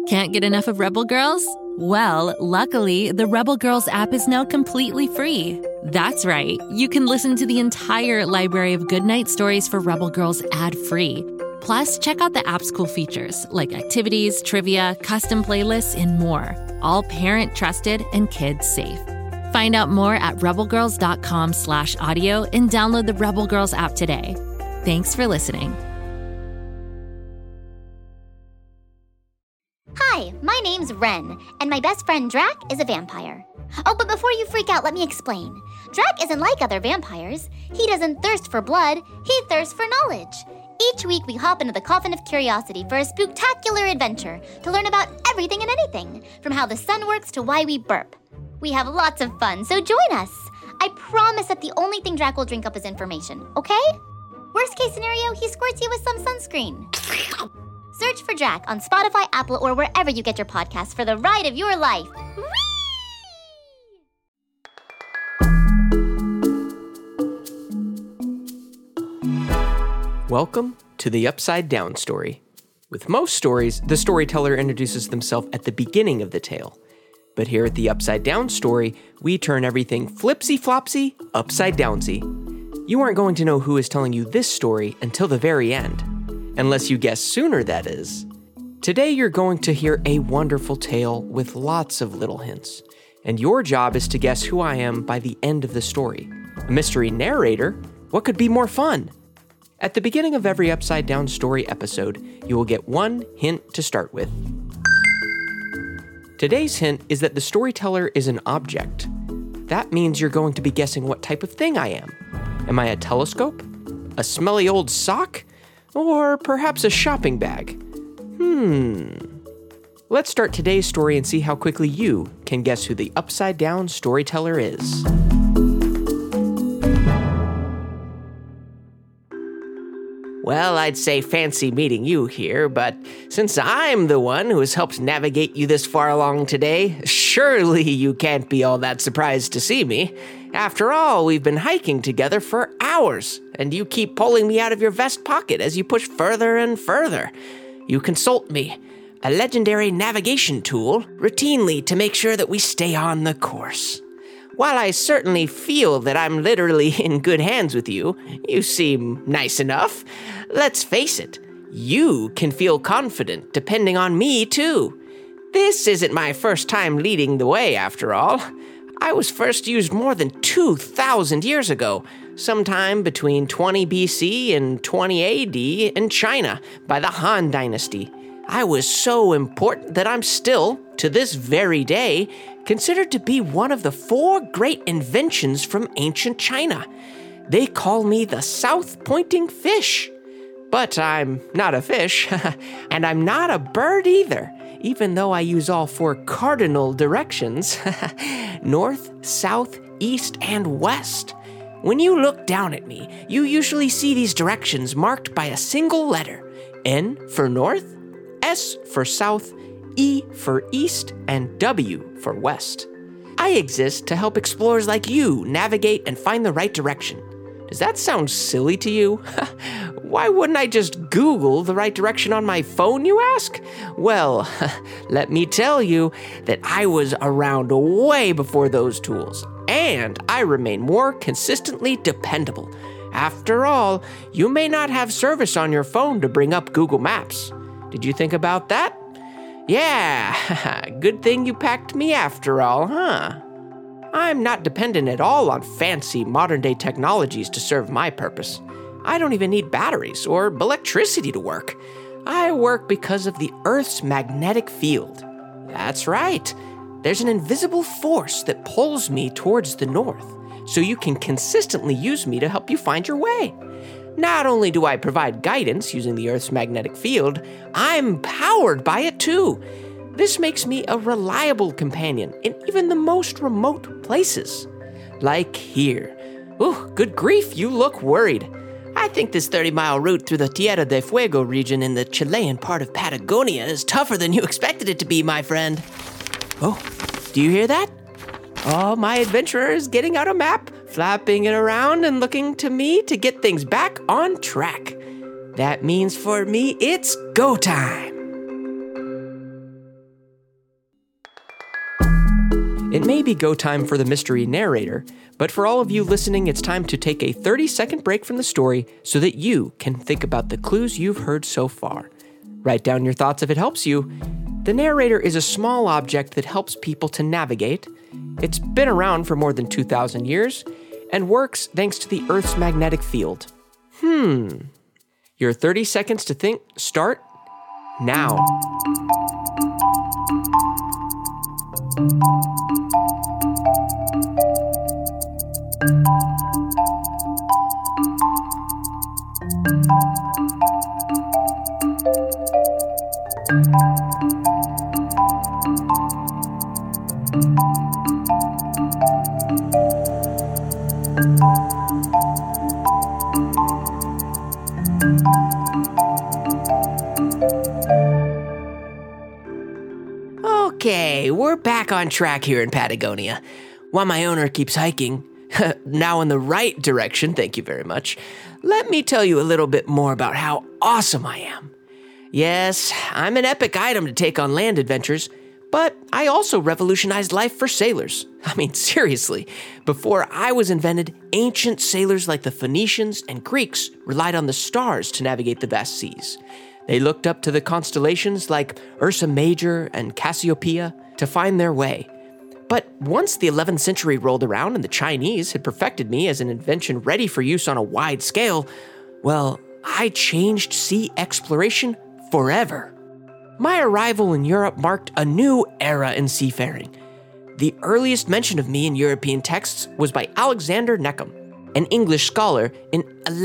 Can't get enough of Rebel Girls? Well, luckily, the Rebel Girls app is now completely free. That's right. You can listen to the entire library of goodnight stories for Rebel Girls ad-free. Plus, check out the app's cool features like activities, trivia, custom playlists, and more. All parent-trusted and kids-safe. Find out more at rebelgirls.com/audio and download the Rebel Girls app today. Thanks for listening. Hi, my name's Ren, and my best friend Drac is a vampire. Oh, but before you freak out, let me explain. Drac isn't like other vampires. He doesn't thirst for blood, he thirsts for knowledge. Each week we hop into the Coffin of Curiosity for a spooktacular adventure to learn about everything and anything, from how the sun works to why we burp. We have lots of fun, so join us. I promise that the only thing Drac will drink up is information, okay? Worst case scenario, he squirts you with some sunscreen. Search for Drac on Spotify, Apple, or wherever you get your podcasts for the ride of your life. Whee! Welcome to the Upside Down Story. With most stories, the storyteller introduces themselves at the beginning of the tale. But here at the Upside Down Story, we turn everything flipsy-flopsy, upside-downsy. You aren't going to know who is telling you this story until the very end. Unless you guess sooner, that is. Today you're going to hear a wonderful tale with lots of little hints. And your job is to guess who I am by the end of the story. A mystery narrator? What could be more fun? At the beginning of every Upside Down Story episode, you will get one hint to start with. Today's hint is that the storyteller is an object. That means you're going to be guessing what type of thing I am. Am I a telescope? A smelly old sock? Or perhaps a shopping bag? Let's start today's story and see how quickly you can guess who the Upside Down Storyteller is. Well, I'd say fancy meeting you here, but since I'm the one who has helped navigate you this far along today, surely you can't be all that surprised to see me. After all, we've been hiking together for hours, and you keep pulling me out of your vest pocket as you push further and further. You consult me, a legendary navigation tool, routinely to make sure that we stay on the course. While I certainly feel that I'm literally in good hands with you, you seem nice enough. Let's face it, you can feel confident depending on me too. This isn't my first time leading the way, after all. I was first used more than 2,000 years ago, sometime between 20 BC and 20 AD in China by the Han Dynasty. I was so important that I'm still, to this very day, considered to be one of the 4 great inventions from ancient China. They call me the South-Pointing Fish. But I'm not a fish, and I'm not a bird either, even though I use all 4 cardinal directions, north, south, east, and west. When you look down at me, you usually see these directions marked by a single letter, N for north, S for south, E for east, and W for west. I exist to help explorers like you navigate and find the right direction. Does that sound silly to you? Why wouldn't I just Google the right direction on my phone, you ask? Well, let me tell you that I was around way before those tools, and I remain more consistently dependable. After all, you may not have service on your phone to bring up Google Maps. Did you think about that? Yeah, good thing you packed me after all, huh? I'm not dependent at all on fancy modern-day technologies to serve my purpose. I don't even need batteries or electricity to work. I work because of the Earth's magnetic field. That's right. There's an invisible force that pulls me towards the north, so you can consistently use me to help you find your way. Not only do I provide guidance using the Earth's magnetic field, I'm powered by it too. This makes me a reliable companion in even the most remote places. Like here. Ooh, good grief, you look worried. I think this 30-mile route through the Tierra del Fuego region in the Chilean part of Patagonia is tougher than you expected it to be, my friend. Oh, do you hear that? Oh, my adventurer is getting out a map, flapping it around and looking to me to get things back on track. That means for me, it's go time. It may be go time for the mystery narrator, but for all of you listening, it's time to take a 30-second break from the story so that you can think about the clues you've heard so far. Write down your thoughts if it helps you. The narrator is a small object that helps people to navigate. It's been around for more than 2,000 years and works thanks to the Earth's magnetic field. Your 30 seconds to think start now. Okay, we're back on track here in Patagonia. While my owner keeps hiking, now in the right direction, thank you very much, let me tell you a little bit more about how awesome I am. Yes, I'm an epic item to take on land adventures, but I also revolutionized life for sailors. I mean, seriously, before I was invented, ancient sailors like the Phoenicians and Greeks relied on the stars to navigate the vast seas. They looked up to the constellations like Ursa Major and Cassiopeia to find their way. But once the 11th century rolled around and the Chinese had perfected me as an invention ready for use on a wide scale, well, I changed sea exploration forever. My arrival in Europe marked a new era in seafaring. The earliest mention of me in European texts was by Alexander Neckham, an English scholar, in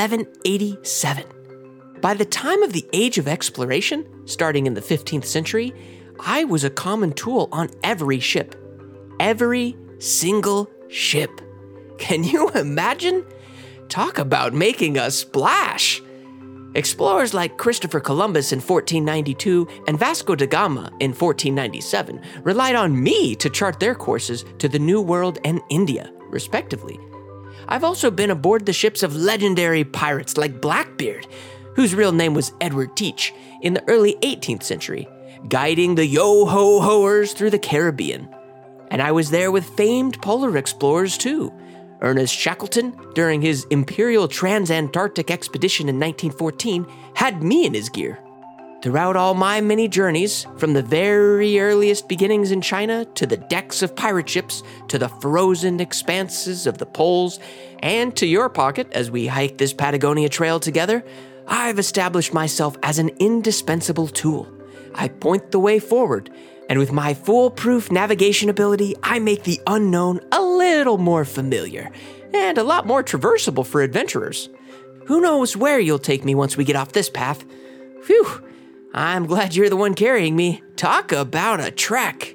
1187. By the time of the Age of Exploration, starting in the 15th century, I was a common tool on every ship. Every single ship. Can you imagine? Talk about making a splash! Explorers like Christopher Columbus in 1492 and Vasco da Gama in 1497 relied on me to chart their courses to the New World and India, respectively. I've also been aboard the ships of legendary pirates like Blackbeard, whose real name was Edward Teach, in the early 18th century, guiding the yo-ho-hoers through the Caribbean. And I was there with famed polar explorers too. Ernest Shackleton, during his Imperial Transantarctic Expedition in 1914, had me in his gear. Throughout all my many journeys, from the very earliest beginnings in China to the decks of pirate ships to the frozen expanses of the poles, and to your pocket as we hike this Patagonia trail together, I've established myself as an indispensable tool. I point the way forward, and with my foolproof navigation ability, I make the unknown a little more familiar and a lot more traversable for adventurers. Who knows where you'll take me once we get off this path? Phew, I'm glad you're the one carrying me. Talk about a trek.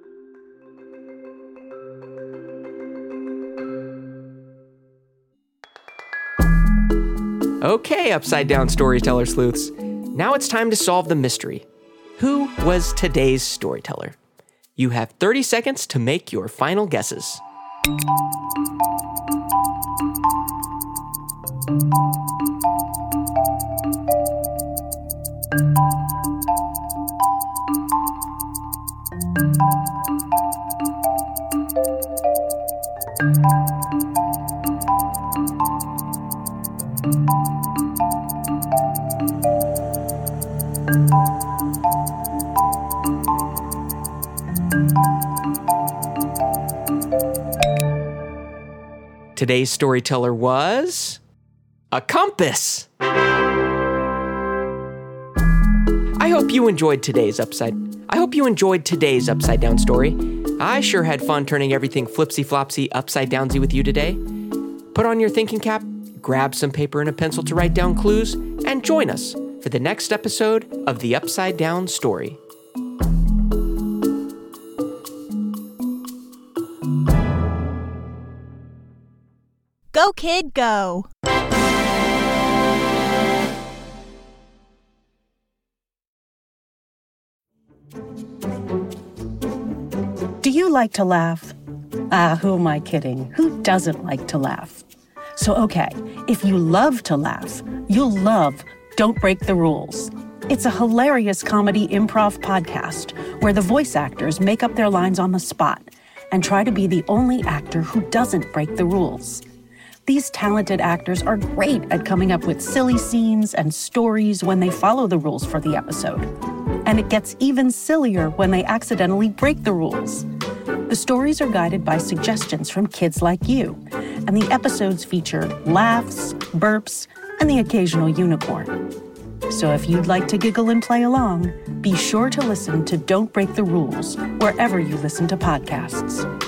Okay, Upside Down Storyteller Sleuths. Now it's time to solve the mystery. Who was today's storyteller? You have 30 seconds to make your final guesses. Today's storyteller was a compass. I hope you enjoyed today's Upside Down story. I sure had fun turning everything flipsy-flopsy upside-downsy with you today. Put on your thinking cap, grab some paper and a pencil to write down clues, and join us for the next episode of the Upside Down Story. Go, kid, go. Do you like to laugh? Who am I kidding? Who doesn't like to laugh? So, okay, if you love to laugh, you'll love Don't Break the Rules. It's a hilarious comedy improv podcast where the voice actors make up their lines on the spot. and try to be the only actor who doesn't break the rules. These talented actors are great at coming up with silly scenes and stories when they follow the rules for the episode. And it gets even sillier when they accidentally break the rules. The stories are guided by suggestions from kids like you, and the episodes feature laughs, burps, and the occasional unicorn. So if you'd like to giggle and play along, be sure to listen to Don't Break the Rules wherever you listen to podcasts.